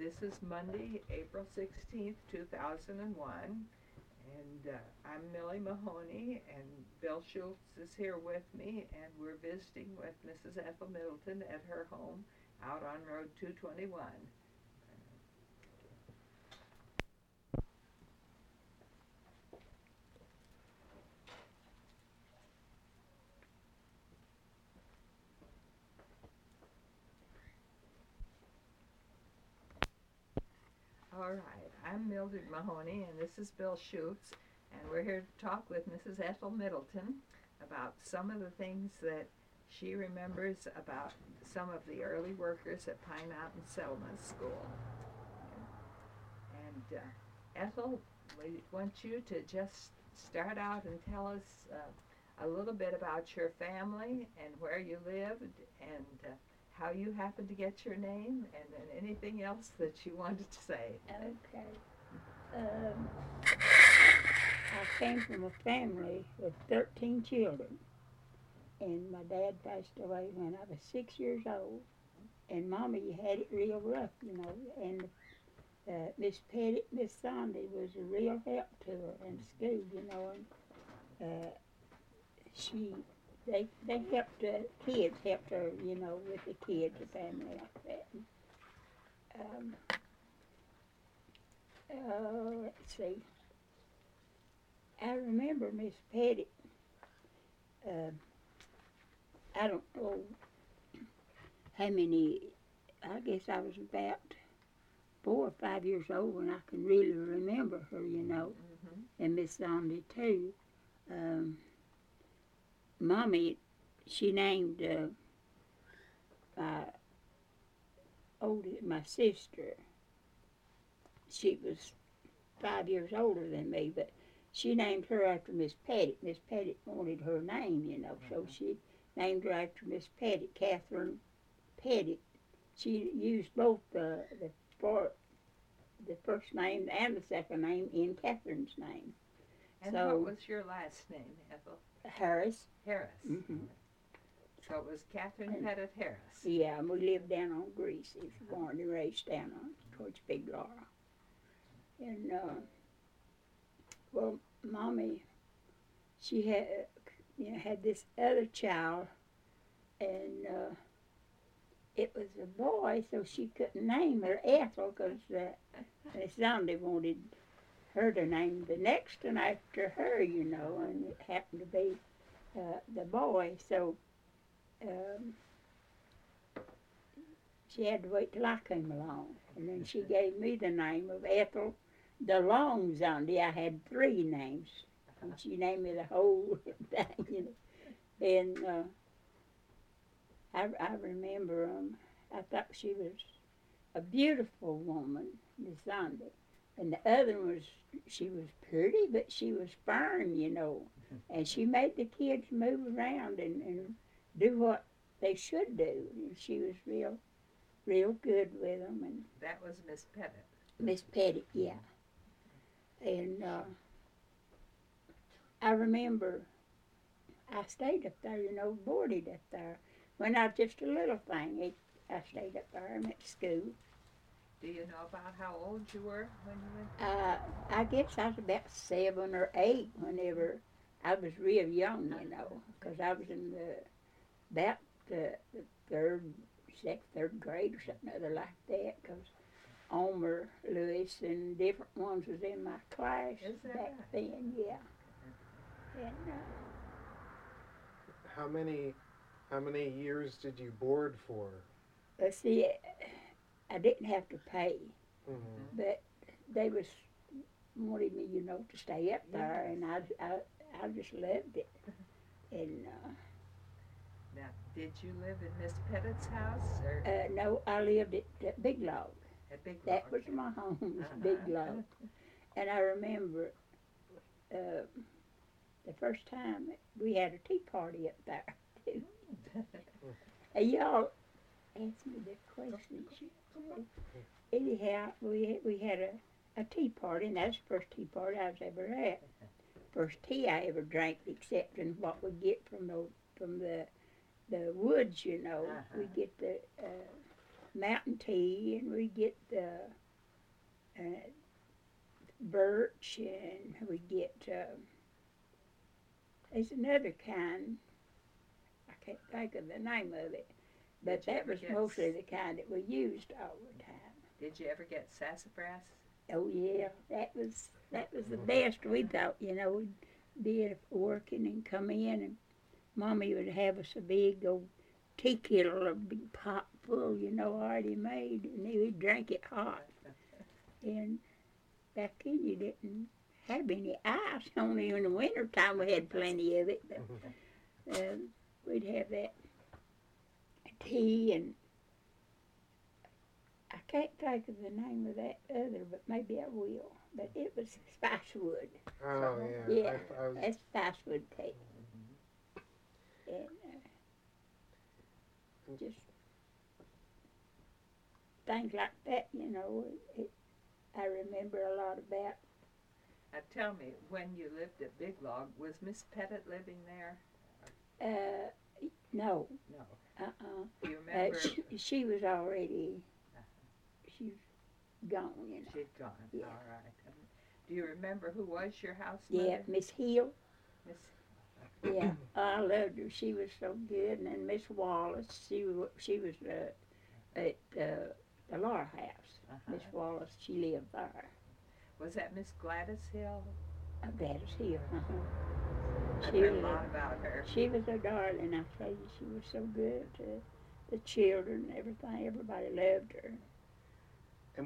This is Monday, April 16th, 2001, and I'm Millie Mahoney, and Bill Schultz is here with me, and we're visiting with Mrs. Ethel Middleton at her home out on Road 221. All right, I'm Mildred Mahoney, and this is Bill Schutz, and we're here to talk with Mrs. Ethel Middleton about some of the things that she remembers about some of the early workers at Pine Mountain Settlement School. And Ethel, we want you to just start out and tell us a little bit about your family and where you lived and how you happened to get your name, and then anything else that you wanted to say. Okay. I came from a family with 13 children, and my dad passed away when I was 6 years old, and Mommy had it real rough, and Miss Pettit, Miss Sandy was a real help to her in school, and they helped the kids, helped her, with the kids, the family like that. Let's see. I remember Miss Pettit. I don't know how many. I guess I was about 4 or 5 years old when I can really remember her, Mm-hmm. and Miss Sandy too. Mommy, she named my sister. She was 5 years older than me, but she named her after Miss Pettit. Miss Pettit wanted her name, so she named her after Miss Pettit, Catherine Pettit. She used both the first name and the second name in Catherine's name. And what was your last name, Ethel? Harris. Harris. Mm-hmm. So it was Catherine Pettit Harris. Yeah, and we lived down on Greasy, born and raised down on towards Big Laura. And well, Mommy, she had this other child, and it was a boy, so she couldn't name her Ethel because Miss Sandy wanted her to name the next one after her, and it happened to be the boy, so she had to wait till I came along, and then she gave me the name of Ethel DeLong Zandy. I had 3 names, and she named me the whole thing, and I remember I thought she was a beautiful woman, Miss Zandy. And the other was, she was pretty, but she was firm, and she made the kids move around and do what they should do. And she was real good with them. And that was Miss Pettit. Miss Pettit, yeah. And I remember I stayed up there, boarded up there. When I was just a little thing, I stayed up there and went to school. Do you know about how old you were when you went? I guess I was about 7 or 8 whenever I was real young, because I was in about the third grade or something other like that, because Omer Lewis and different ones was in my class back right? then, yeah. And how many years did you board for? let's see, I didn't have to pay, Mm-hmm. but they wanted me, to stay up there, and I just loved it. And Now, did you live in Miss Pettit's house? Or no, I lived at Big Log. at Big That Log? was my home, was Big Log. And I remember the first time we had a tea party up there, too. And y'all asked me the question. Anyhow, we had a tea party, and that's the first tea party I was ever at. First tea I ever drank, except in what we get from the woods, We get the mountain tea, and we get the birch, and we get there's another kind. I can't think of the name of it, but Did you that ever was get mostly the kind that we used all the time. Did you ever get sassafras? Oh yeah, that was the best. We thought, we'd be working and come in, and Mommy would have us a big old tea kettle, a big pot full, already made, and we'd drink it hot. And back then you didn't have any ice. Only in the winter time we had plenty of it. But we'd have that tea, and I can't think of the name of that other, but maybe I will. But it was spicewood. Oh, yeah. Yeah, I was, that's spicewood tea. And just things like that, I remember a lot about. Now tell me, when you lived at Big Log, was Miss Pettit living there? No. No. Uh-uh. Do you remember? She was already, she's gone, She'd gone. Yeah. All right. Do you remember who was your house Yeah, mother? Miss Hill. Miss. Yeah, I loved her. She was so good. And then Miss Wallace, she was at the Laura House. Uh-huh. Miss Wallace, she lived there. Was that Miss Gladys Hill? Gladys Hill. I She read was a lot about her. She was a darling, I tell you. She was so good to the children and everything. Everybody loved her. and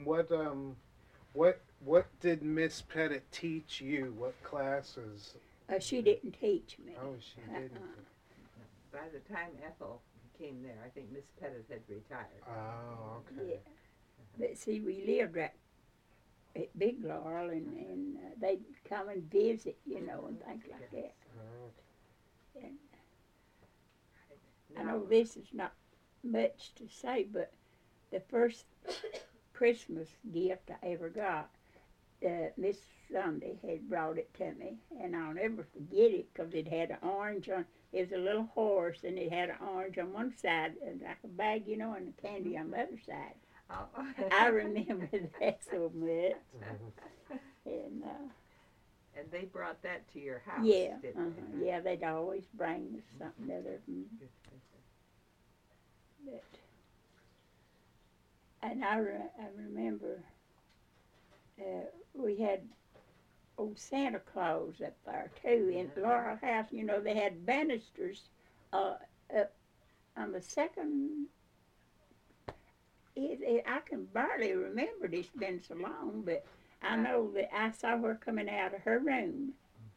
what did Miss Pettit teach you? What classes? She didn't teach me. Oh, she didn't. By the time Ethel came there, I think Miss Pettit had retired. Oh, okay. Yeah. But see, we lived right at Big Laurel, and they'd come and visit, and things like that. Oh, And Now, I know this is not much to say, but the first Christmas gift I ever got, Miss Sunday had brought it to me, and I'll never forget it because it had an orange on. It was a little horse, and it had an orange on one side, and like a bag, and a candy on the other side. oh. I remember that so much. mhm. And they brought that to your house, yeah, didn't they? yeah, they'd always bring us something other. But, and I remember we had old Santa Claus up there too in Laurel House. They had banisters up on the second. I can barely remember it. It's been so long, but I know that I saw her coming out of her room,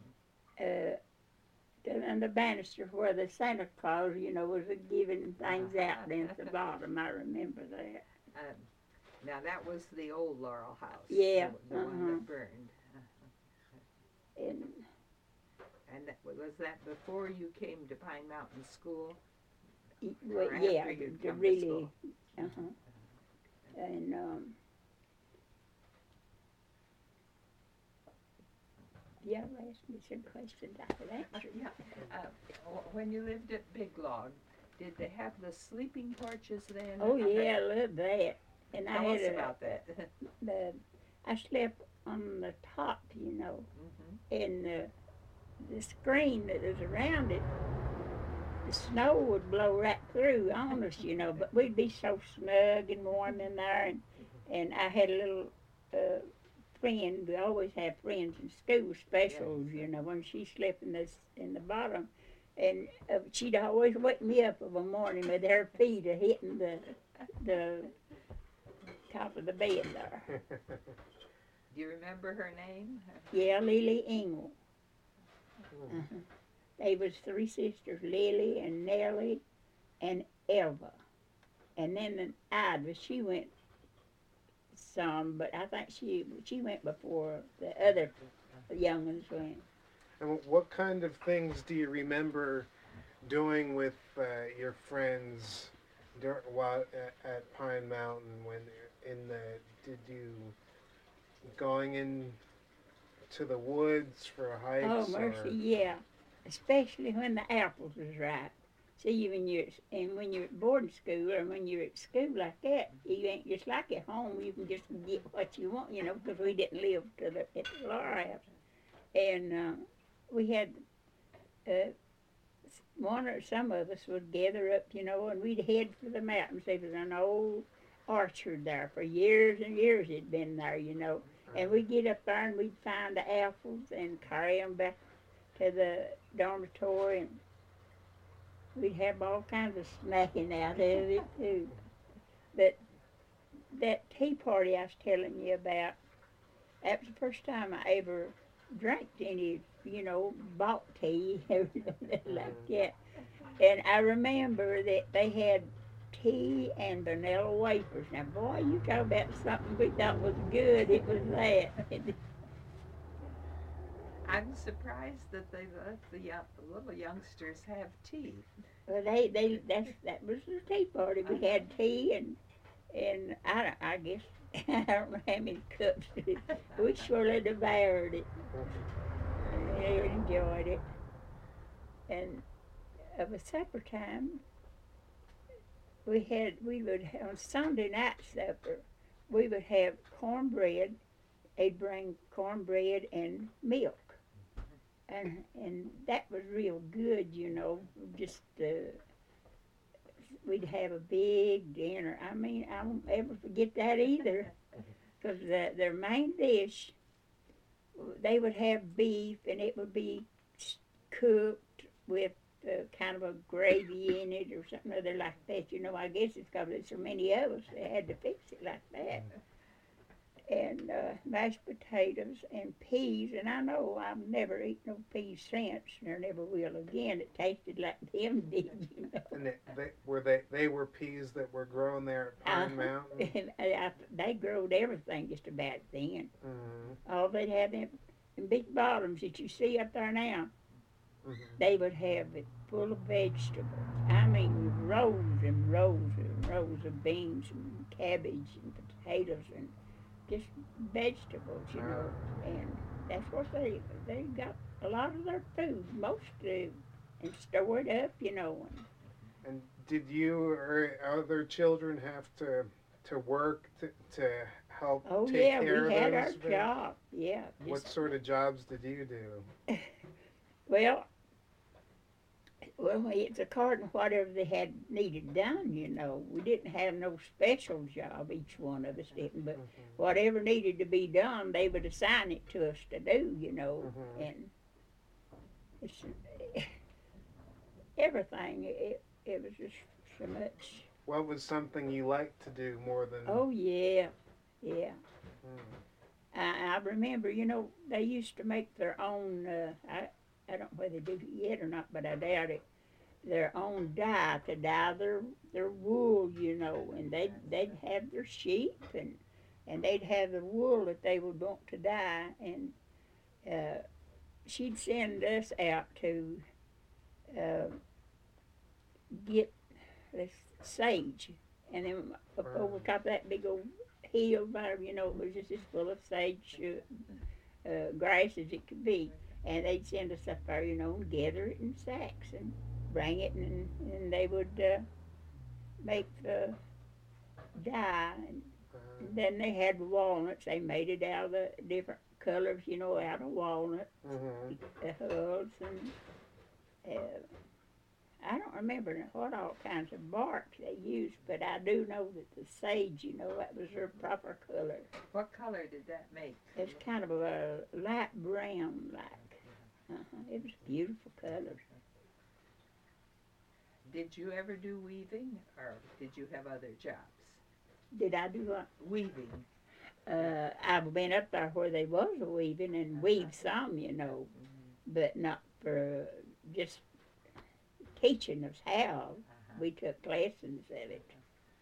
and the banister where the Santa Claus, was giving things out down at the bottom. I remember that. Now that was the old Laurel House. Yeah, The one that burned. And Was that before you came to Pine Mountain School? well, Or yeah, after you'd the come to really, school? and yeah, ask me some questions I could answer. Yeah. When you lived at Big Log, did they have the sleeping porches then? Oh yeah, I love that. And Tell I us had about that. I slept on the top, Mm-hmm. and the screen that was around it, the snow would blow right through on us, but we'd be so snug and warm in there, and I had a little friend. We always have friends in school, specials, when she slept in the bottom, and she'd always wake me up of a morning with her feet hitting the top of the bed there. Do you remember her name? Yeah, Lily Engel. They was 3 sisters, Lily and Nellie and Elva. And then Ida, she went some, but I think she went before the other young ones went. And what kind of things do you remember doing with your friends while at Pine Mountain did you going in to the woods for hikes? Oh, mercy, yeah. Especially when the apples was ripe. See, when you're at boarding school or when you're at school like that, you ain't just like at home. You can just get what you want, because we didn't live at the Laura house, and we had one or some of us would gather up, and we'd head for the mountains. There was an old orchard there for years and years. It'd been there, and we'd get up there and we'd find the apples and carry them back to the dormitory, and we'd have all kinds of snacking out of it too. But that tea party I was telling you about, that was the first time I ever drank any, bought tea, like that. And I remember that they had tea and vanilla wafers. Now, boy, you talk about something we thought was good, it was that. I'm surprised that they let the little youngsters have tea. Well, that was the tea party. We had tea and I guess I don't know how many cups. We surely devoured it. We enjoyed it. And of a supper time, we would have, on Sunday night supper, we would have cornbread. They'd bring cornbread and milk. And that was real good, just we'd have a big dinner. I mean, I won't ever forget that either, because their main dish, they would have beef, and it would be cooked with kind of a gravy in it or something other like that. I guess it's because there's so many of us, they had to fix it like that. And mashed potatoes and peas, and I know I've never eaten no peas since, or never will again. It tasted like them did, And they were peas that were grown there at Pine Mountain? They growed everything just about then. Mm-hmm. All they'd have them big bottoms that you see up there now. Mm-hmm. They would have it full of vegetables. I mean, rows and rows and rows of beans and cabbage and potatoes and just vegetables, and that's what they got a lot of their food, most do, and store it up, And did you or other children have to work to help take care of those? Oh yeah, we had our job, yeah. What sort of jobs did you do? Well, it's according to whatever they had needed done, We didn't have no special job, each one of us didn't, but whatever needed to be done, they would assign it to us to do, and it's everything. It was just so much. What was something you liked to do more than... Oh, yeah. I remember, they used to make their own, I don't know whether they do it yet or not, but I doubt it, their own dye to dye their wool, and they'd have their sheep, and they'd have the wool that they would want to dye, and she'd send us out to get this sage, and then up over top of that big old hill there, it was just as full of sage grass as it could be. And they'd send us up there, and gather it in sacks and bring it, and they would make the dye. And then they had walnuts. They made it out of the different colors, out of walnut, the hulls, and I don't remember what all kinds of bark they used, but I do know that the sage, that was their proper color. What color did that make? It's kind of a light brown, like. It was beautiful colors. Did you ever do weaving, or did you have other jobs? Did I do what? Weaving. I've been up there where they was a weaving and weaved some, but not for just teaching us how. We took lessons of it.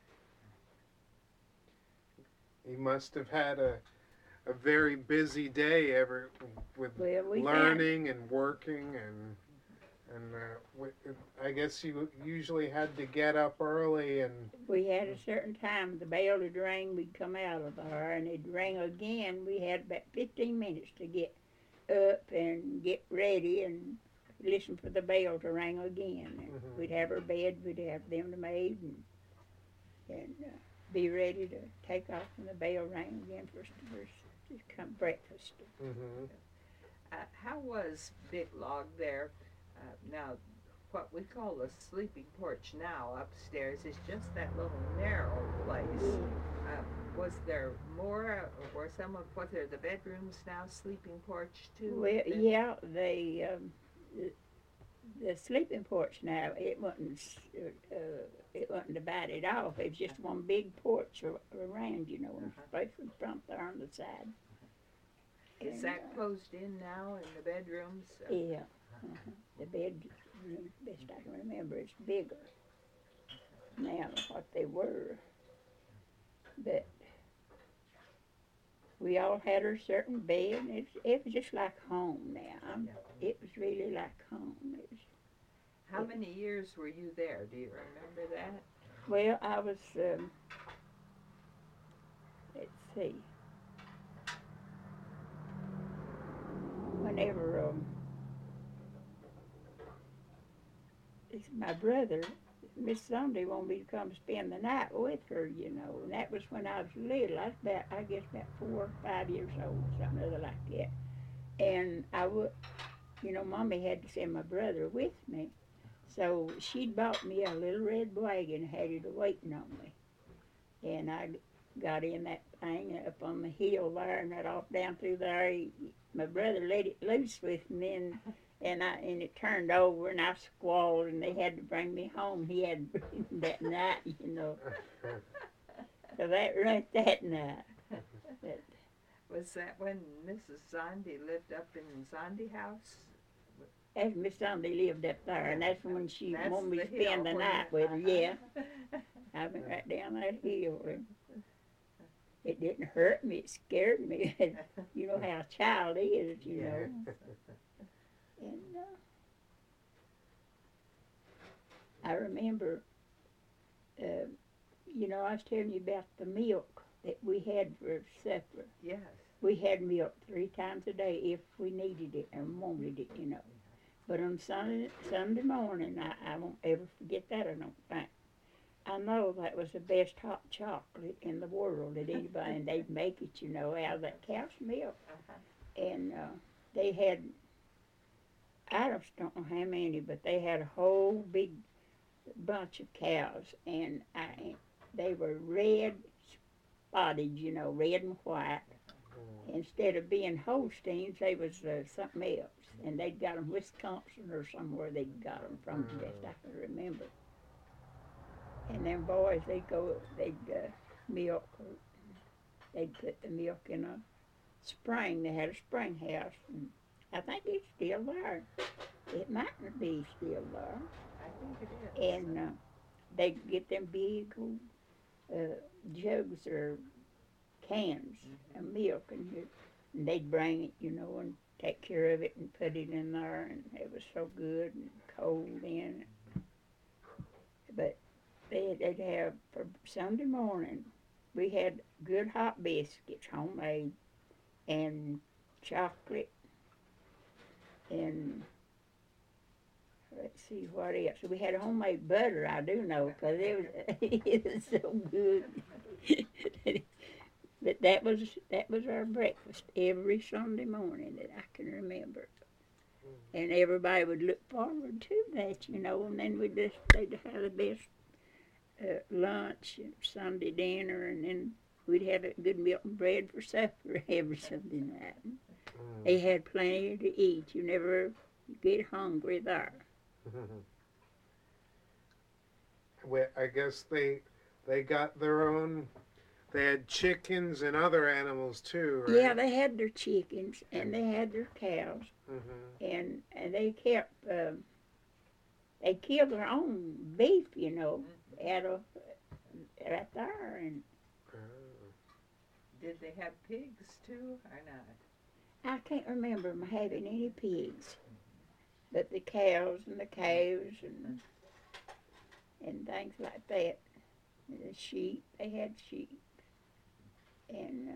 You must have had a very busy day with we learning and working and I guess you usually had to get up early and... We had a certain time, the bell would ring, we'd come out of there, and it'd ring again. We had about 15 minutes to get up and get ready and listen for the bell to ring again. And Mhm. we'd have our bed, we'd have them made, and be ready to take off when the bell rang again for to come breakfast. Mm-hmm. How was Big Log there? Now, what we call the sleeping porch now upstairs is just that little narrow place. Was there more, or was there the bedrooms now sleeping porch too? Well, yeah, the sleeping porch now, it wasn't divided off. It was just one big porch around, you know, right from front there on the side. Is that closed in now in the bedrooms? Yeah. The bedroom, best I can remember, is bigger now than what they were. But we all had our certain bed, and it was just like home now. It was really like home. How many years were you there? Do you remember that? Well, I was, let's see, whenever my brother, Miss Sunday, wanted me to come spend the night with her, you know, and that was when I was little. I was I guess about 4 or 5 years old, something other like that. And I would, you know, Mommy had to send my brother with me. So she'd bought me a little red wagon and had it waiting on me. And I got in that thing up on the hill there and right off down through there. My brother let it loose with me, and it turned over, and I squalled, and they had to bring me home. He had that night, you know. So that right that night. But, was that when Mrs. Zondi lived up in Zondi House? as Miss Sunday lived up there, and that's when she wanted me to spend the night with her. Yeah, I went right down that hill, and it didn't hurt me; it scared me. You know how a child is, you know. And I remember, you know, I was telling you about the milk that we had for supper. Yes. We had milk 3 times a day if we needed it and wanted it, you know. But on Sunday morning, I won't ever forget that, I don't think. I know that was the best hot chocolate in the world that anybody, and they'd make it, you know, out of that cow's milk. And they had, I just don't know how many, but they had a whole big bunch of cows, and they were red spotted, you know, red and white. Instead of being Holsteins, they was something else. And they'd got them Wisconsin or somewhere they'd got them from, best I can remember. And them boys, they'd milk, they'd put the milk in a spring. They had a spring house, and I think it's still there. It might not be still there. I think it is. And they'd get them big old jugs or cans of milk, and they'd bring it, you know, and take care of it and put it in there, and it was so good and cold in. But they'd have, for Sunday morning, we had good hot biscuits, homemade, and chocolate, and let's see what else. We had homemade butter, I do know, because it was so good. But that was our breakfast every Sunday morning that I can remember. And everybody would look forward to that, you know, and then they'd have the best lunch and Sunday dinner, and then we'd have a good milk and bread for supper every Sunday night. They had plenty to eat. You never get hungry there. Well, I guess they got their own. They had chickens and other animals too, right? Yeah, they had their chickens and they had their cows, and they kept they killed their own beef, you know, out of right there. And did they have pigs too, or not? I can't remember them having any pigs, but the cows and the calves and things like that. And the sheep, they had sheep. And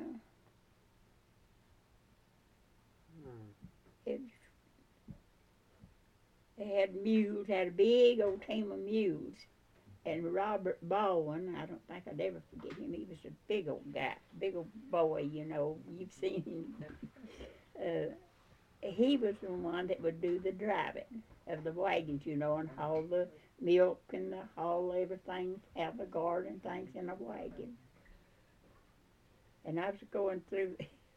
they had mules, had a big old team of mules. And Robert Baldwin, I don't think I'd ever forget him. He was a big old guy, big old boy, you know. You've seen him. He was the one that would do the driving of the wagons, you know, and haul the milk and haul everything out of the garden, things in a wagon. And I was going through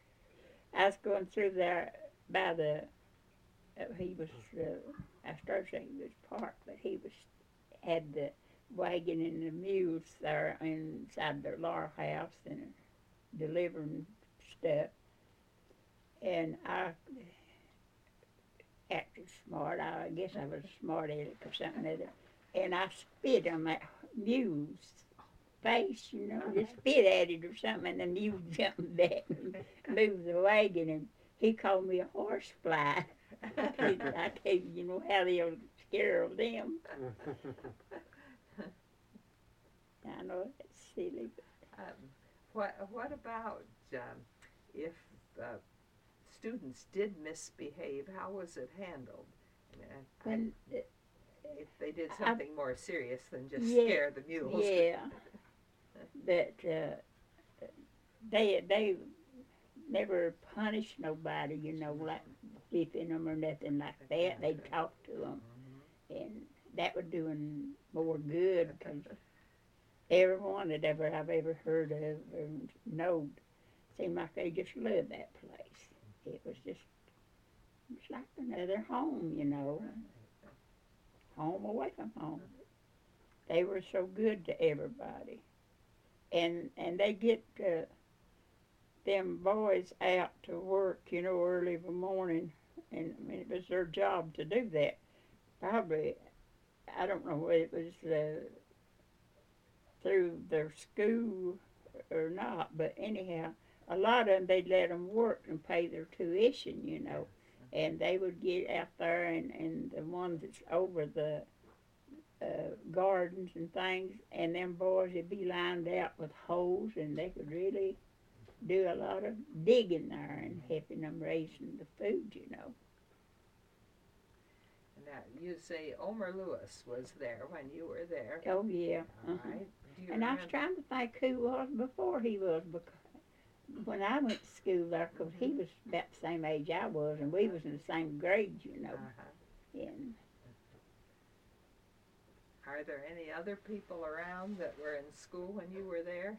there by the, I started saying he was parked, but had the wagon and the mules there inside their Laura house and delivering stuff. And I acted smart. I guess I was smart at it or something other. And I spit on that mule's face, you know, just spit at it or something, and the mule jumped back and moved the wagon, and he called me a horsefly. I gave you know how they'll scare them. I know it's silly. But what about if students did misbehave? How was it handled? If they did something more serious than just scare the mules. Yeah, but they never punished nobody, you know, like whipping them or nothing like that. They'd talk to them, and that was doing more good because everyone that I've ever heard of or known seemed like they just loved that place. It was just like another home, you know. Home away from home. They were so good to everybody. And they get them boys out to work, you know, early in the morning. And I mean, it was their job to do that. Probably, I don't know whether it was through their school or not, but anyhow, a lot of them, they'd let them work and pay their tuition, you know. And they would get out there, and the ones that's over the gardens and things, and them boys would be lined out with hoes, and they could really do a lot of digging there and helping them raising the food, you know. Now, you say Omer Lewis was there when you were there. Oh, yeah. All right. And I was trying to think who was before he was, because when I went to school there, because he was about the same age I was, and we was in the same grade, you know. And are there any other people around that were in school when you were there?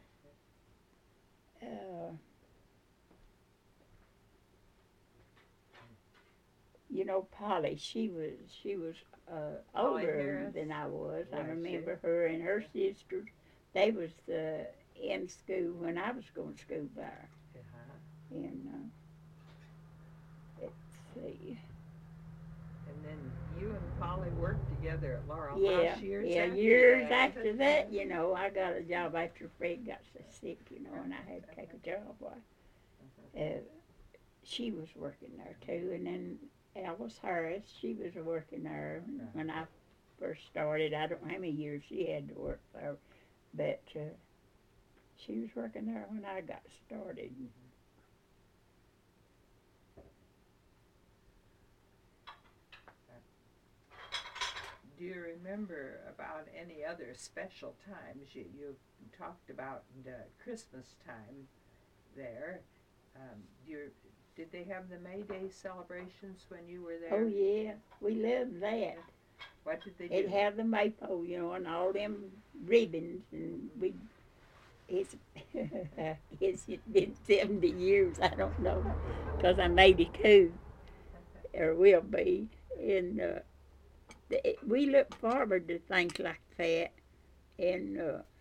You know, Polly, she was older than I was. I remember her and her sisters. They was in school when I was going to school there. And let's see. And then you and Polly worked together at Laurel House years after that, you know. I got a job after Fred got so sick, you know, and I had to take a job. She was working there too, and then Alice Harris, she was working there when I first started. I don't know how many years she had to work there, but she was working there when I got started. Do you remember about any other special times? You talked about Christmas time there. Did they have the May Day celebrations when you were there? Oh, yeah. We loved that. What did they do? It'd have the maypole, you know, and all them ribbons, and it's been 70 years, I don't know, because I'm 82, or will be, and we look forward to things like that, and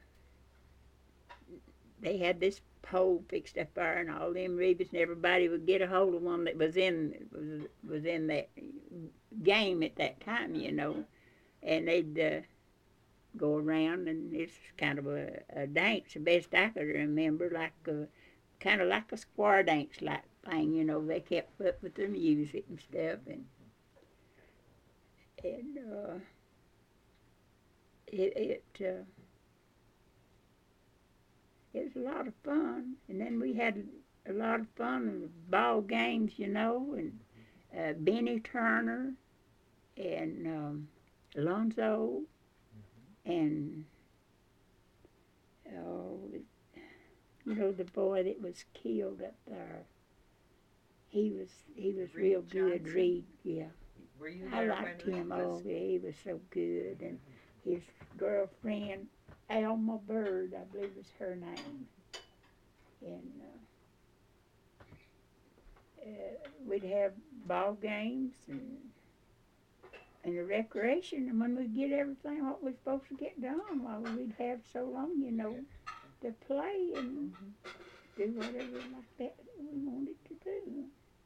they had this pole fixed up there and all them ribbons, and everybody would get a hold of one that was in that game at that time, you know, and they'd go around, and it's kind of a dance, the best I could remember, like kind of like a square dance like thing, you know. They kept up with the music and stuff, and it was a lot of fun. And then we had a lot of fun with ball games, you know, and Benny Turner, and Alonzo, and oh, you know the boy that was killed up there. He was Reed real good. Johnson? Reed, yeah. Were you I there liked when him. it was? Oh, yeah, he was so good. And his girlfriend, Alma Bird, I believe was her name. And we'd have ball games and the recreation. And when we get everything what we're supposed to get done, well, we'd have so long, you know, to play and do whatever like that we wanted to do.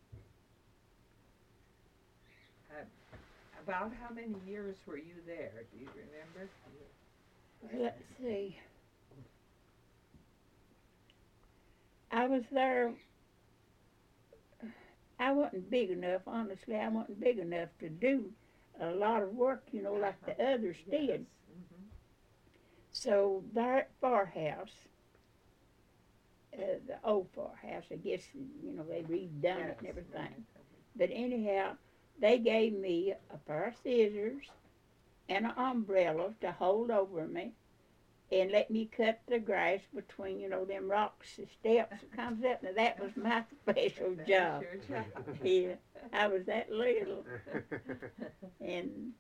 About how many years were you there? Do you remember? Let's see. I was there. I wasn't big enough, honestly. I wasn't big enough to do a lot of work, you know, like the others did. Mm-hmm. So there at Far House, the old Far House, I guess, you know, they redone it and everything. But anyhow, they gave me a pair of scissors and an umbrella to hold over me and let me cut the grass between, you know, them rocks and steps that comes up. Now that was my special job. Your job. Yeah, I was that little. And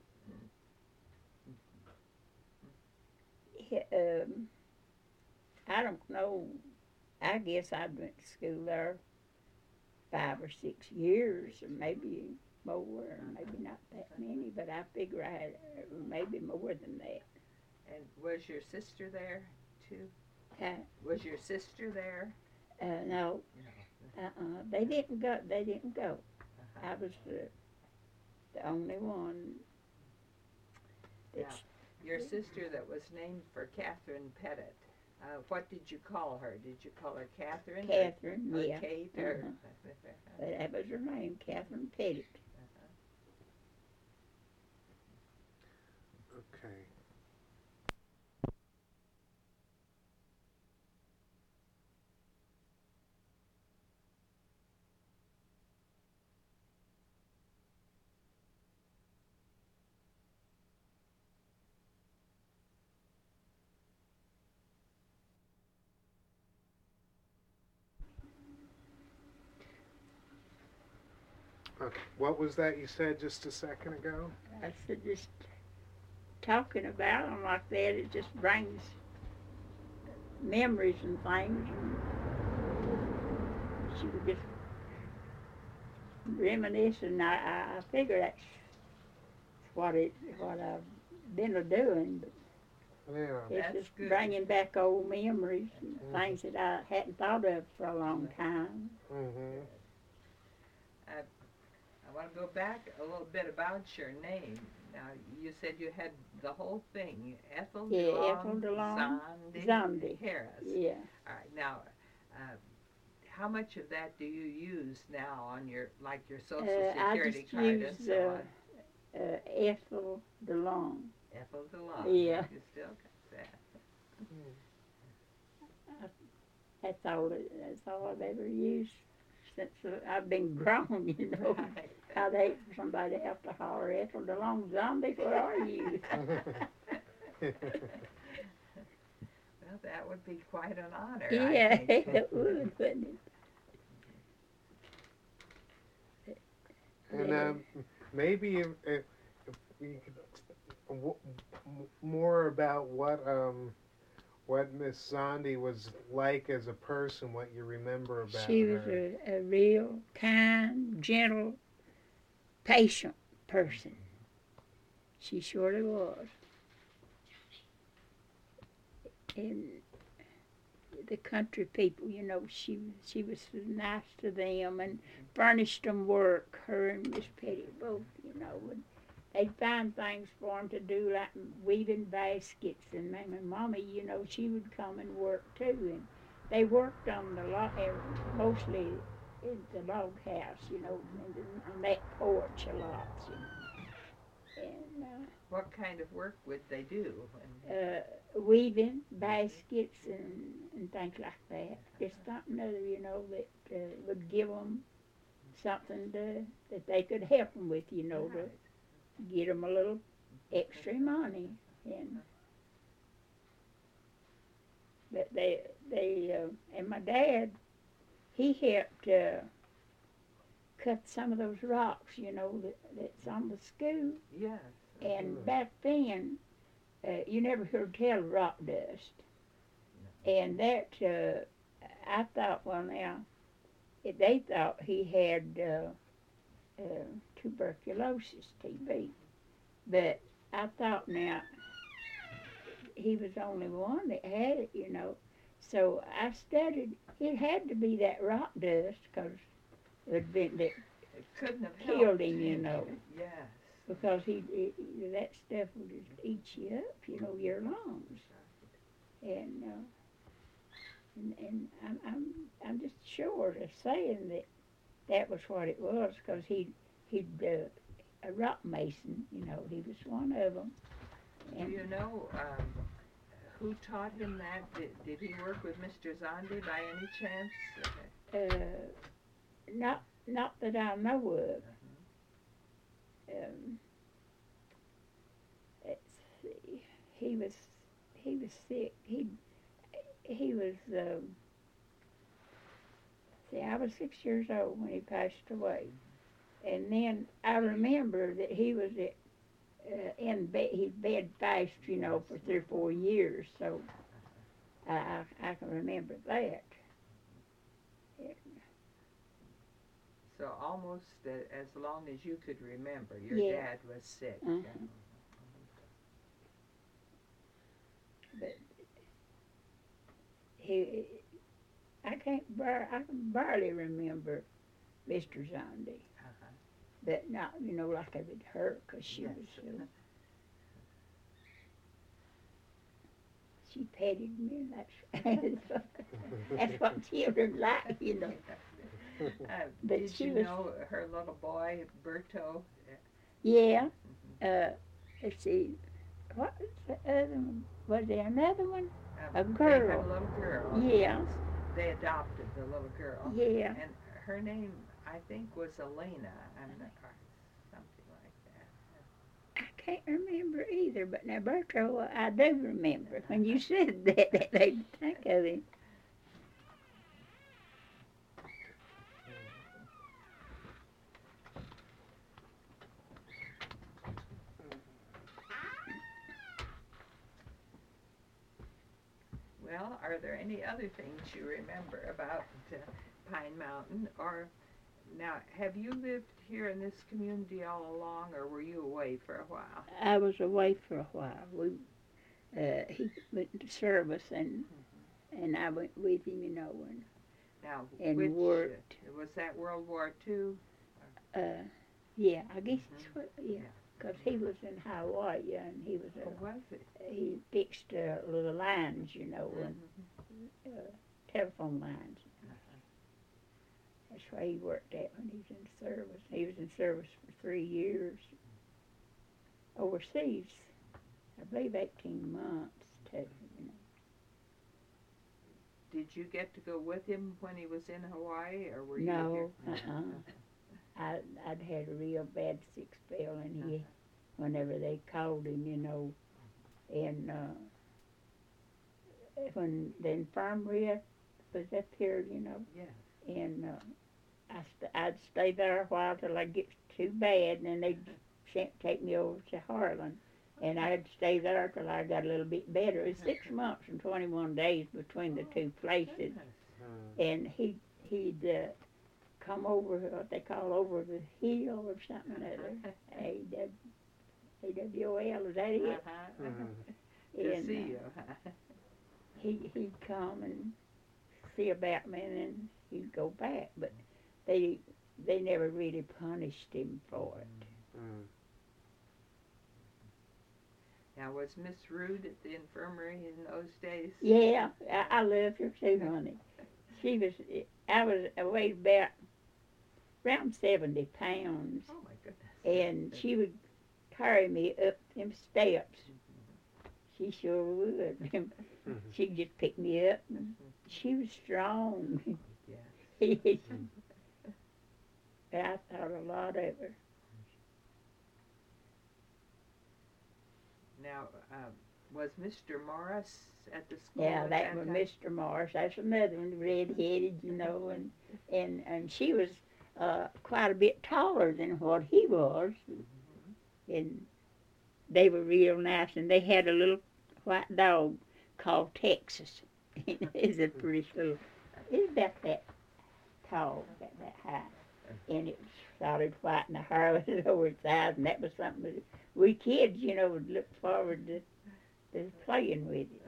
I don't know, I guess I went to school there 5 or 6 years, or maybe more, or maybe not that many, but I figure I had maybe more than that. And was your sister there too? Uh, Was your sister there? no, they didn't go. They didn't go. Uh-huh. I was the only one. That's, Your sister that was named for Catherine Pettit. What did you call her? Did you call her Catherine? Catherine, or yeah. Kate or? That was her name, Catherine Pettit. Okay. Okay. What was that you said just a second ago? I said just talking about them like that, it just brings memories and things. And she was just reminiscing. I figure that's what I've been doing. But Yeah. it's That's just good. bringing back old memories and things that I hadn't thought of for a long time. Mm-hmm. I want to go back a little bit about your name. Now, you said you had the whole thing, Ethel Ethel DeLong Zondi Harris. Yeah. All right, now, how much of that do you use now on your Social Security I card just and use so on? Ethel DeLong. Ethel DeLong. Yeah. You still got that. That's all I've ever used since I've been grown, you know. Right. I'd hate for somebody to have to holler, Ethel DeLong Zombie, where are you? Well, that would be quite an honor, Yeah, I think. it would, wouldn't it? And maybe if we could more about what Miss Zondi was like as a person, what you remember about She was her. a real kind, gentle, patient person. She surely was. And the country people, you know, she was so nice to them and furnished them work, her and Miss Petty both, you know. And they'd find things for them to do, like weaving baskets. And my mommy, you know, she would come and work too. And they worked on the mostly in the log house, you know, on that porch a lot, you know. And What kind of work would they do? weaving baskets and things like that. Just something other, you know, that would give them something that they could help them with, you know, to get them a little extra money, and but and my dad, he helped cut some of those rocks, that's on the school. Yes. And back then, you never heard tell of rock dust. And that, I thought, well now, they thought he had tuberculosis, TB. But I thought now, he was the only one that had it. So I studied, it had to be that rock dust, because it had been that It couldn't have killed helped. him, Yes. because that stuff would just eat you up, your lungs. And I'm just sure of saying that was what it was, because he'd a rock mason, he was one of them. Do you know who taught him that? Did he work with Mr. Zondi by any chance? Not that I know of. Let's see. He was sick. He was. See, I was 6 years old when he passed away, and then I remember that he was in bed. He bed fast, for 3 or 4 years. So I can remember that. So almost as long as you could remember, your Yeah. dad was sick. Mhm. But I can barely remember Mr. Zondi, but not, like I would hurt, because she Yes. was, she petted me, and that's what children like. But Did she you was- know her little boy, Berto? Yeah, let's see, what was the other one? Was there another one? A They had girl. a little girl. Yeah. They adopted the little girl. Yeah. And her name, I think, was Elena, or something like that. I can't remember either, but now Berto, I do remember. When you said that made me think of him. Well, are there any other things you remember about Pine Mountain? Or now, have you lived here in this community all along, or were you away for a while? I was away for a while. He went to service, and I went with him, Now, and which worked. was that World War II? Yeah, I guess it's what, yeah, because he was in Hawaii, and he was Or was it? he fixed little lines, and telephone lines. That's where he worked at when he was in service. He was in service for 3 years overseas. I believe 18 months too. Did you get to go with him when he was in Hawaii, or were you No, here? I'd had a real bad sick spell, and he, whenever they called him, and when the infirmary was up here, Yes. and I'd stay there a while till I get too bad, and then they'd take me over to Harlan, and I'd stay there till I got a little bit better. It was 6 months and 21 days between the two places, Goodness. and he'd come over what they call over the hill or something or other. AWOL, is that it? To And, see you. he'd come and see about me, and then he'd go back. But they never really punished him for it. Now, was Miss Rude at the infirmary in those days? Yeah, I loved her too, honey. I weighed about around 70 pounds, Oh, my goodness. and she would carry me up them steps. She sure would. She'd just pick me up, and she was strong. Yes. I thought a lot of her. Now, was Mr. Morris at the school Yeah, at that was time? Mr. Morris. That's another one, red-headed, you know, and she was quite a bit taller than what he was, and they were real nice. And they had a little white dog called Texas. It's a pretty little. It's about that tall, about that high, and it was solid white, and the hair was over its eyes, and that was something that we kids, you know, would look forward to playing with it.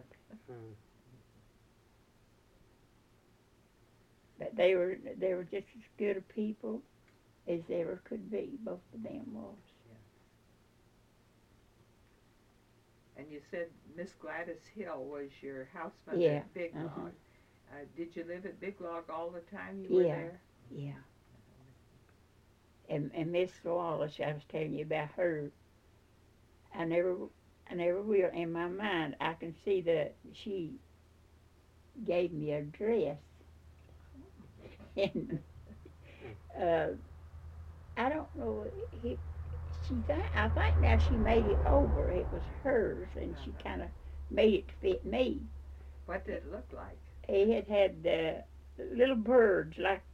But they were just as good a people as ever could be. Both of them was. And you said Miss Gladys Hill was your housemother Yeah, at Big Log. uh-huh. Did you live at Big Log all the time you were Yeah. there? Yeah. And Miss Wallace, I was telling you about her. I never will. In my mind, I can see that she gave me a dress, and I don't know. I think now she made it over. It was hers, and she kind of made it to fit me. What did it look like? It had little birds like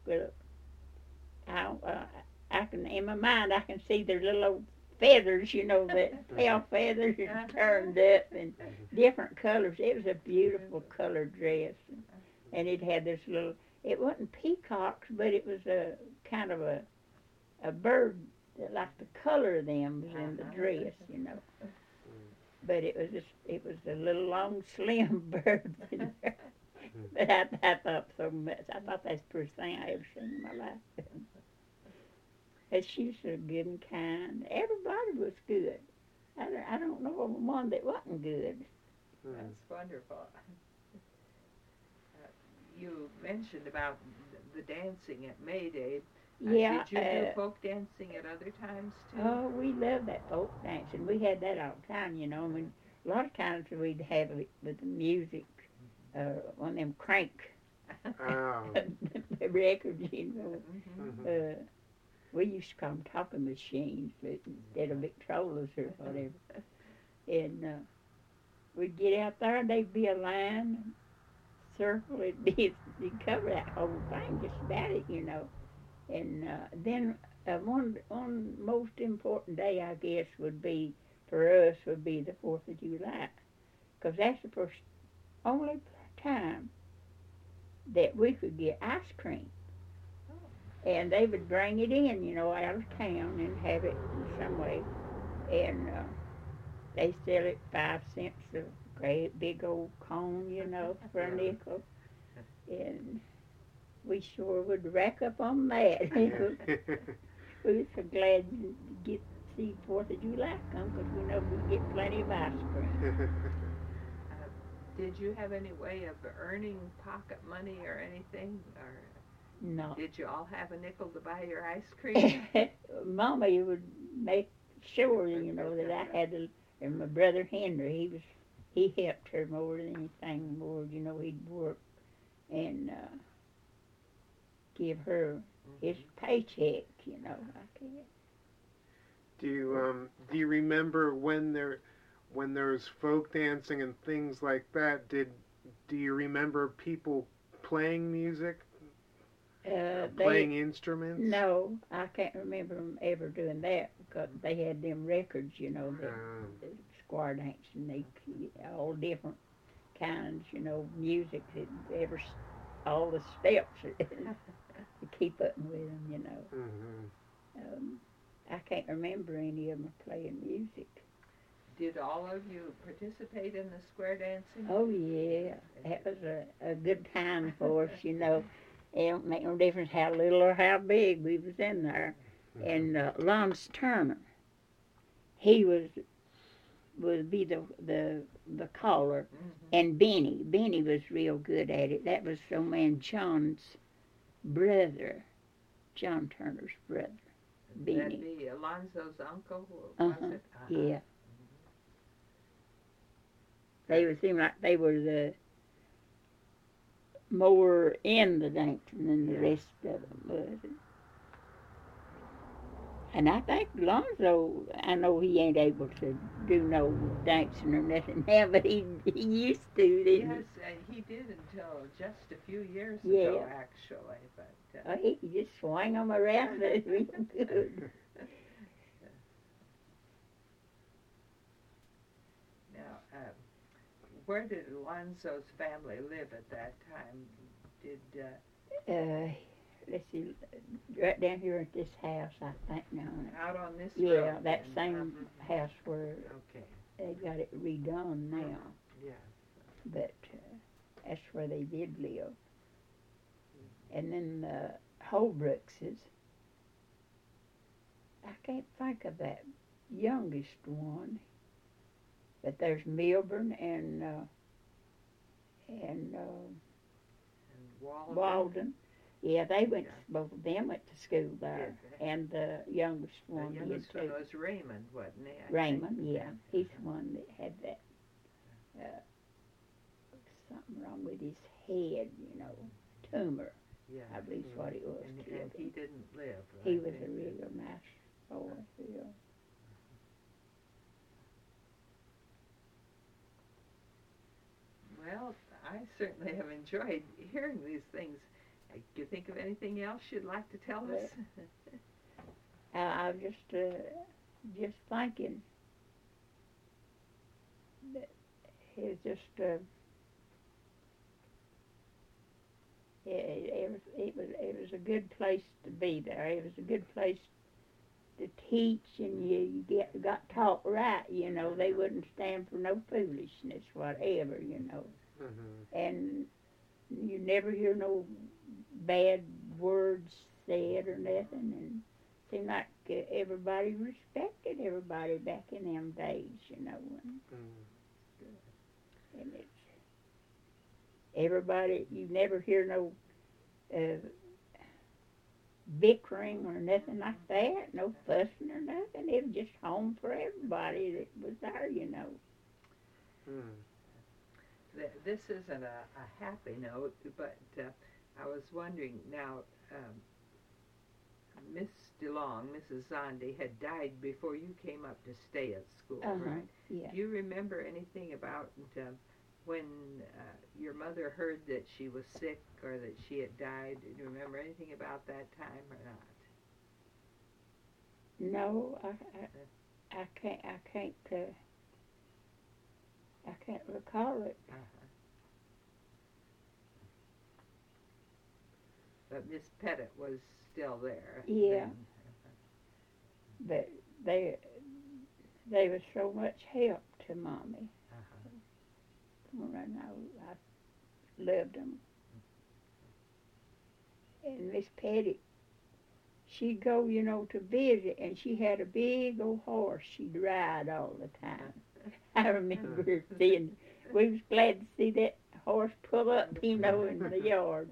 I can in my mind I can see their little old feathers, you know, the tail feathers turned up and different colors. It was a beautiful colored dress, and it had this little. It wasn't peacocks, but it was a kind of a bird that, like the color of them was in the dress, you know. But it was a little long, slim bird. But I thought so much. I thought that's the first thing I ever seen in my life. And she was so good and kind. Everybody was good. I don't know of one that wasn't good. That's wonderful. You mentioned about the dancing at May Day. Yeah. Did you do folk dancing at other times too? Oh, we loved that folk dancing. We had that all the time, you know. I mean, a lot of times we'd have it with the music, one of them crank records, you know. We used to call them talking machines, but instead of Victrolas or whatever. And we'd get out there, and there'd be a line, circle, you'd cover that whole thing, just about it, you know. And then one most important day, I guess, would be, for us, would be the 4th of July. Because that's the first, only time that we could get ice cream. And they would bring it in, you know, out of town and have it in some way. And they sell it 5 cents a great big old cone, you know, for a nickel. And we sure would rack up on that. We were so glad to see 4th of July come, because we know we'd get plenty of ice cream. Did you have any way of earning pocket money or anything? Or No. did you all have a nickel to buy your ice cream? Mama would make sure, you know, that I had to, and my brother Henry, he helped her more than anything more, you know, he'd work and give her his paycheck, you know, like that. Do you remember when there was folk dancing and things like that? Do you remember people playing music? Playing instruments? No, I can't remember them ever doing that, because they had them records, you know, the square dancing, all different kinds, you know, music, all the steps to keep up with them, you know. Mm-hmm. I can't remember any of them playing music. Did all of you participate in the square dancing? Oh, yeah. That was a good time for us, you know. It don't make no difference how little or how big we was in there. And Lance Turner, he would be the caller. And Benny was real good at it. That was old man John's brother, John Turner's brother, Benny. That'd be Alonzo's uncle, was it? Yeah. They would seem like they were the more in the dancing than the rest of them was. And I think Lonzo, I know he ain't able to do no dancing or nothing now, but he used to, didn't Yes, he did until just a few years Yeah. ago, actually. But he? Oh, he could just swing them around real good. now, where did Alonzo's family live at that time? Did Let's see, right down here at this house, I think now. out on this Yeah, road? that then? same house where Okay. they got it redone now, Yeah. but that's where they did live. And then the Holbrookses, I can't think of that youngest one, but there's Milburn and And Walden. Walden. Yeah, they went. Yeah. Both of them went to school there, Did they? and the youngest The one did youngest too. one was Raymond, wasn't he? I Raymond, think? yeah, he's the one that had that something wrong with his head, tumor. Yeah. I believe is what it was. And killed he him. didn't live. He right? was a real nice boy. Yeah. Well, I certainly have enjoyed hearing these things. Do you think of anything else you'd like to tell us? I was just thinking that it's just it was a good place to be there. It was a good place to teach, and you got taught right. They wouldn't stand for no foolishness, whatever. Mm-hmm. And you never hear no bad words said or nothing, and it seemed like everybody respected everybody back in them days, and it's everybody, you never hear no bickering or nothing like that, no fussing or nothing. It was just home for everybody that was there. Mm. This isn't a happy note, but I was wondering now, Miss DeLong, Mrs. Zondi, had died before you came up to stay at school, right? Yeah. Do you remember anything about when your mother heard that she was sick or that she had died? Do you remember anything about that time or not? No, I can't recall it. But Miss Pettit was still there. Yeah. then. But they were so much help to Mommy. I loved them. And Miss Pettit, she'd go, to visit, and she had a big old horse she'd ride all the time. I remember seeing, we was glad to see that horse pull up, in the yard.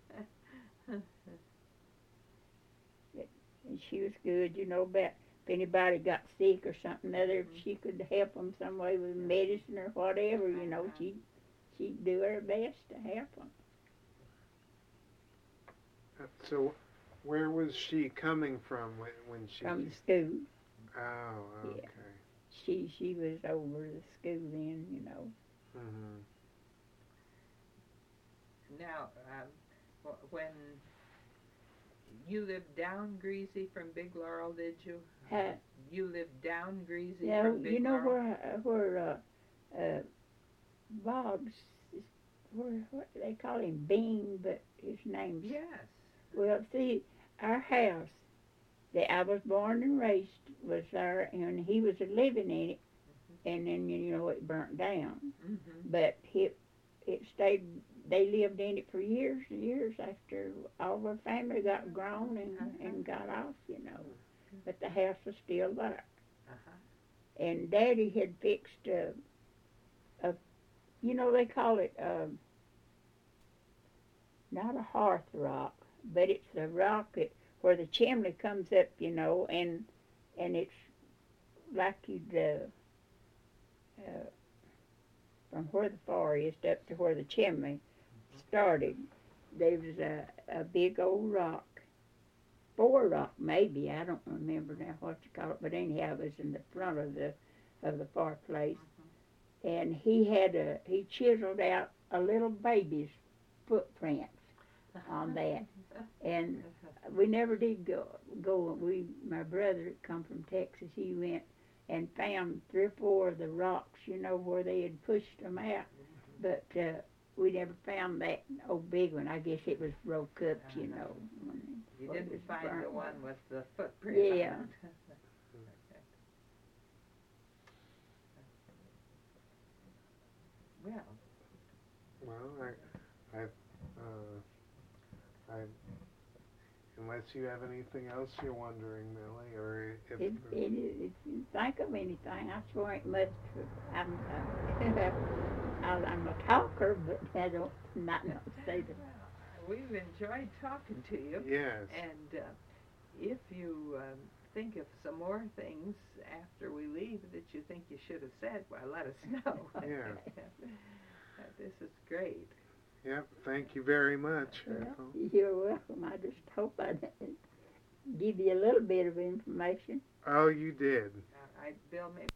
And she was good, about if anybody got sick or something other, if she could help them some way with medicine or whatever, she'd do her best to help them. So, where was she coming from when she? From the school. Oh, okay. Yeah. She was over the school then, Mm-hmm. Now, when you lived down Greasy from Big Laurel, did you? You lived down Greasy from Big Laurel? where Bob's, what do they call him? Bean, but his name's... Yes. Well, see, our house that I was born and raised was there, and he was living in it, and then, it burnt down. Mm-hmm. But it stayed, they lived in it for years and years after all our family got grown and got off, But the house was still there. And Daddy had fixed they call it, not a hearth rock, but it's a rock where the chimney comes up, and it's like you'd, from where the forest up to where the chimney started, there was a big old rock 4 rock, maybe. I don't remember now what you call it, but anyhow, it was in the front of the fireplace. And he chiseled out a little baby's footprints on that. And we never did go. My brother had come from Texas. He went and found 3 or 4 of the rocks, where they had pushed them out. But we never found that old big one. I guess it was broke up, You didn't find burnt. the one with the footprint. Yeah. on it. Well, unless you have anything else you're wondering, Millie, or if If you think of anything, I swear ain't much. I'm a talker, but I don't not say that. we've enjoyed talking to you. yes, And if you think of some more things after we leave that you think you should have said, well, let us know. Yeah. This is great. yep. Thank you very much. Well, Ethel. you're welcome. I just hope I didn't give you a little bit of information. Oh, you did. Bill, maybe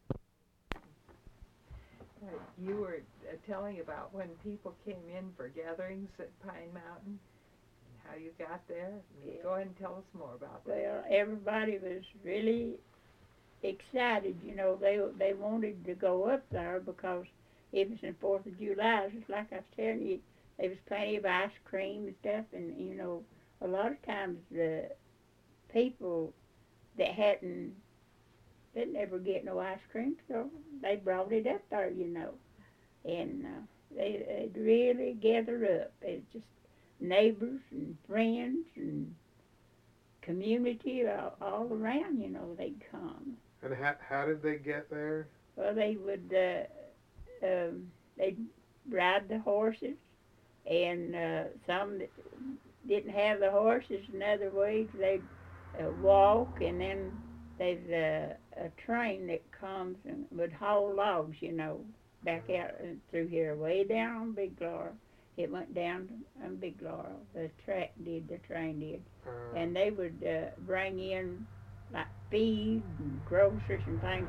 you were telling about when people came in for gatherings at Pine Mountain, how you got there. Yeah. Go ahead and tell us more about that. Well, everybody was really excited. They wanted to go up there because it was in 4th of July. Just like I was telling you, there was plenty of ice cream and stuff. And, a lot of times the people that didn't ever get no ice cream, so they brought it up there, And they'd really gather up. It's just neighbors and friends and community all around, they'd come. And how did they get there? Well, they would, they'd ride the horses, and some that didn't have the horses in other ways, they'd walk, and then there's a train that comes and would haul logs, back out through here, way down on Big Laurel. It went down on Big Laurel. The train did. And they would bring in like feed and groceries and things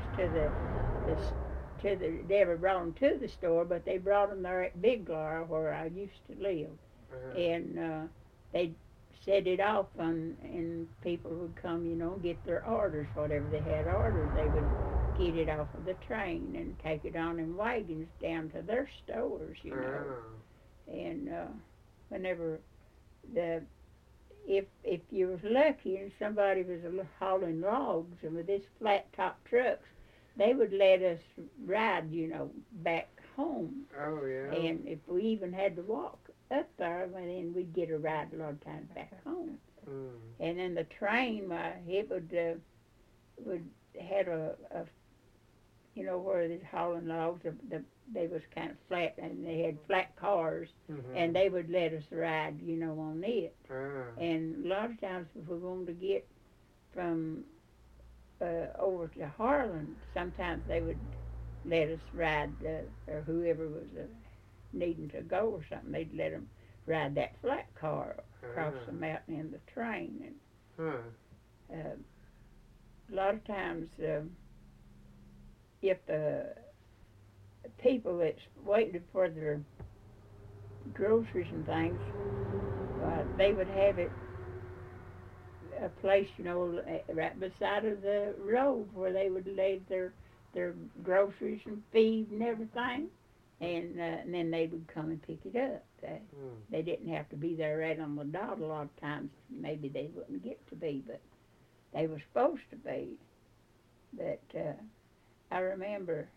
they ever brought them to the store, but they brought them there at Big Laurel where I used to live. And they'd set it off and people would come, get their orders, whatever they had ordered. They would get it off of the train and take it on in wagons down to their stores, And whenever if you was lucky and somebody was hauling logs and with this flat top trucks, they would let us ride, back home. Oh, yeah. And if we even had to walk up there, well, then we'd get a ride a lot of times back home. Mm. And then the train, it would had a where they're hauling logs, they was kind of flat, and they had flat cars, Mm-hmm. and they would let us ride, on it. Ah. And a lot of times if we wanted to get from over to Harlan, sometimes they would let us ride, or whoever was needing to go or something, they'd let them ride that flat car across the mountain in the train. And a lot of times, if the people that's waiting for their groceries and things, they would have it a place, right beside of the road where they would lay their groceries and feed and everything, and then they would come and pick it up. They didn't have to be there right on the dot. A lot of times maybe they wouldn't get to be, but they were supposed to be. But I remember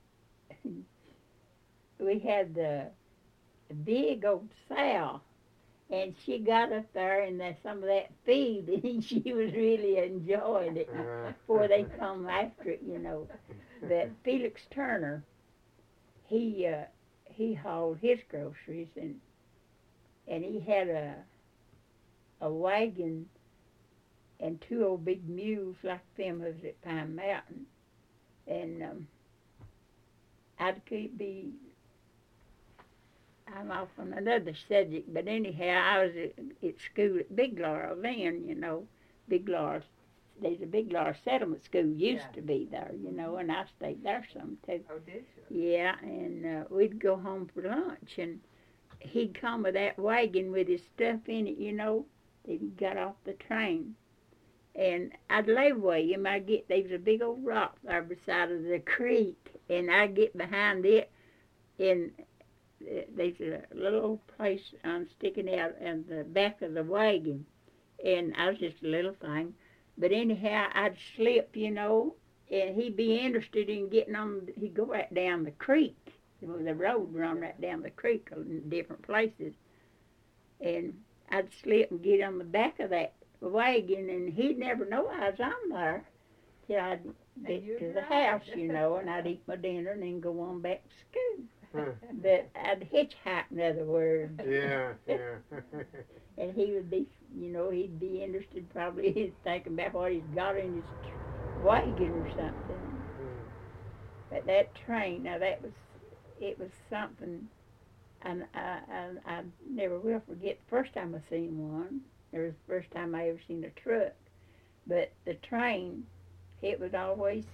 we had the big old sow, and she got up there and some of that feed, and she was really enjoying it before they come after it, But Felix Turner, he hauled his groceries, and he had a wagon and 2 old big mules like them was at Pine Mountain. And I I'm off on another subject, but anyhow, I was at school at Big Laurel then, you know. Big Laurel, there's a Big Laurel settlement school used Yeah. to be there, you know, and I stayed there some too. Oh, did you? Yeah, and we'd go home for lunch, and he'd come with that wagon with his stuff in it, you know, that he got off the train. And I'd lay with him. There was a big old rock there beside of the creek, and I'd get behind it, and there's a little place sticking out in the back of the wagon, and I was just a little thing. But anyhow, I'd slip, you know, and he'd be interested in getting on. He'd go right down the creek. The road run right down the creek in different places, and I'd slip and get on the back of that wagon, and he'd never know I was on there till I'd get to the house, you know, and I'd eat my dinner and then go on back to school. But I'd hitchhike, in other words. Yeah, yeah. And he would be, you know, he'd be interested probably in thinking about what he's got in his wagon or something. But that train, now it was something, and I never will forget the first time I seen one. It was the first time I ever seen a truck. But the train, it would always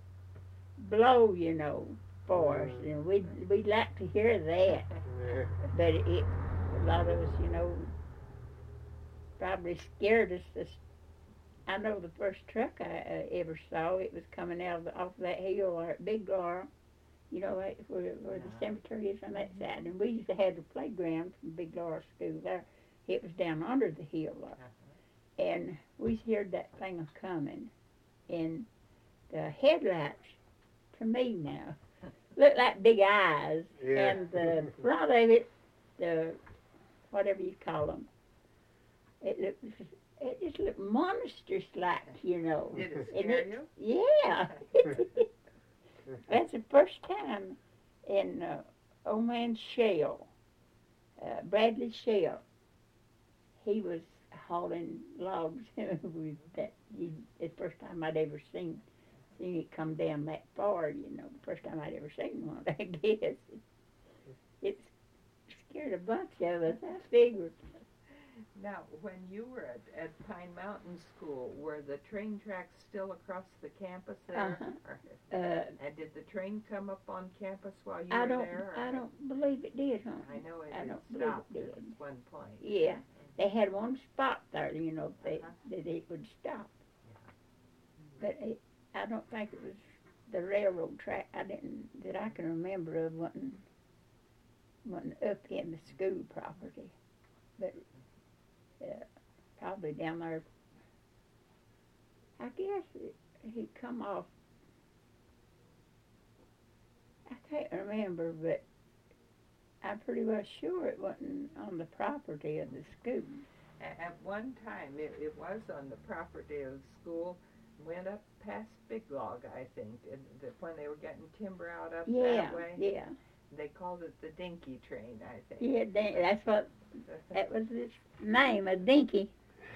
blow, you know, for us, and we'd like to hear that. Yeah. But a lot of us, you know, probably scared us. I know the first truck I ever saw, it was coming out off that hill at Big Laurel, you know, where the cemetery is on that side. And we used to have the playground from Big Laurel School there. It was down under the hill there. And we heard that thing coming. And the headlights, to me now, looked like big eyes. Yeah. And the front of it, the whatever you call them, it just looked monstrous like, you know. Did it And scare you? Yeah. That's the first time in old man Shell, Bradley Shell, he was hauling logs with that. The first time I'd ever seen it come down that far, you know, the first time I'd ever seen one, I guess. It scared a bunch of us, I figured. Now, when you were at Pine Mountain School, were the train tracks still across the campus there? And did the train come up on campus while you were there? I don't believe it did, huh? I know it I had don't believe stopped it at did. one point. Yeah, they had one spot there, you know, that it would stop. But I don't think it was the railroad track. That I can remember of wasn't up in the school property, but probably down there. I guess he'd come off. I can't remember, but I'm pretty well sure it wasn't on the property of the school. At one time, it was on the property of the school, went up past Big Log, I think, and when they were getting timber out up that way. Yeah. They called it the Dinky train, I think. Yeah, that was its name, a dinky.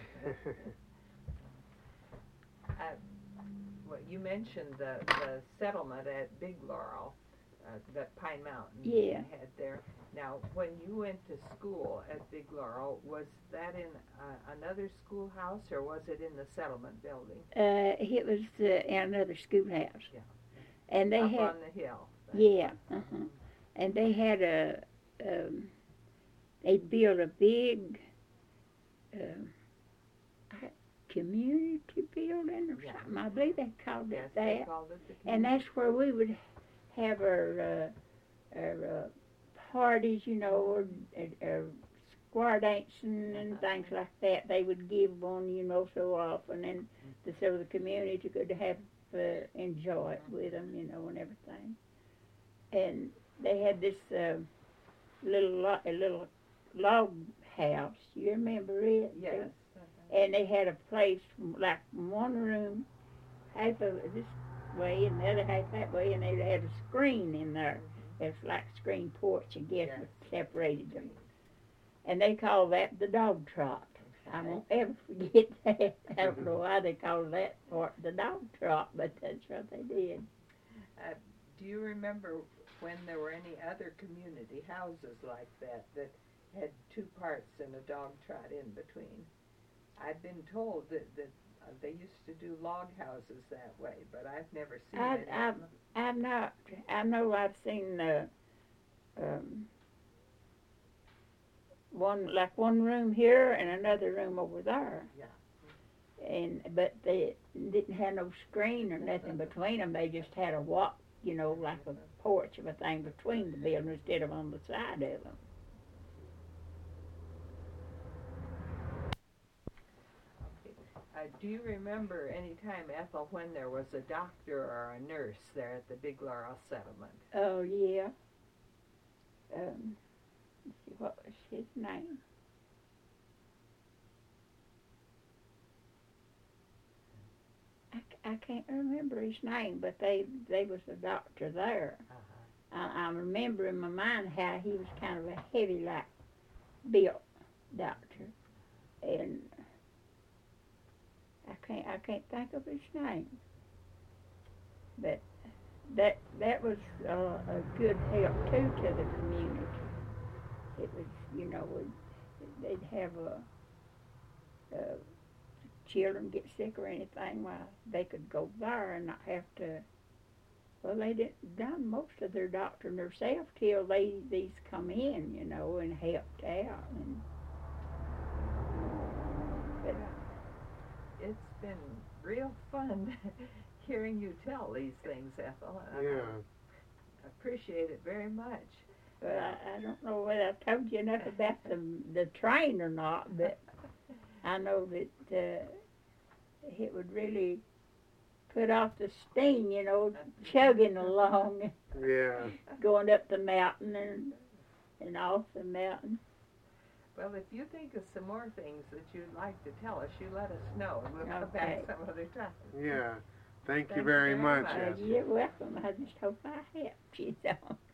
Well, you mentioned the settlement at Big Laurel, that Pine Mountain had there. Now, when you went to school at Big Laurel, was that in another schoolhouse or was it in the settlement building? It was in another schoolhouse. Yeah. And they up had on the hill. And they had they built a big community building or something. I believe they called it that. They called it the And that's where we would have our parties, you know, or square dancing and things like that. They would give one, you know, so often, and so the community could have enjoy it with them, you know, and everything. And they had this little log house. You remember it? Yes. And they had a place, like one room, half of it this way and the other half that way, and they had a screen in there. It was like a screen porch, I guess, that separated them. And they called that the dog trot. I won't ever forget that. I don't know why they called that part the dog trot, but that's what they did. Do you remember when there were any other community houses like that that had two parts and a dog trot in between. I've been told that they used to do log houses that way, but I've never seen it. I'm not. I know I've seen one room here and another room over there. Yeah. But they didn't have no screen or nothing between them. They just had a walk, like a porch of a thing between the buildings instead of on the side of them. Do you remember any time, Ethel, when there was a doctor or a nurse there at the Big Laurel settlement? Oh, yeah. Let's see, what was his name? I can't remember his name, but they was a doctor there. I remember in my mind how he was kind of a heavy, like, built doctor. And I can't think of his name, but that was a good help too to the community. It was, they'd have children get sick or anything, well, they could go there and not have to. Well, they didn't done most of their doctoring themselves till these come in, and helped out. But it's been real fun hearing you tell these things, Ethel. Yeah. I appreciate it very much. But I don't know whether I told you enough about the train or not, but I know that it would really put off the steam, chugging along, Yeah. going up the mountain and off the mountain. Well, if you think of some more things that you'd like to tell us, you let us know, and we'll come back some other time. Yeah. Thank you very much. You're welcome. I just hope I helped you.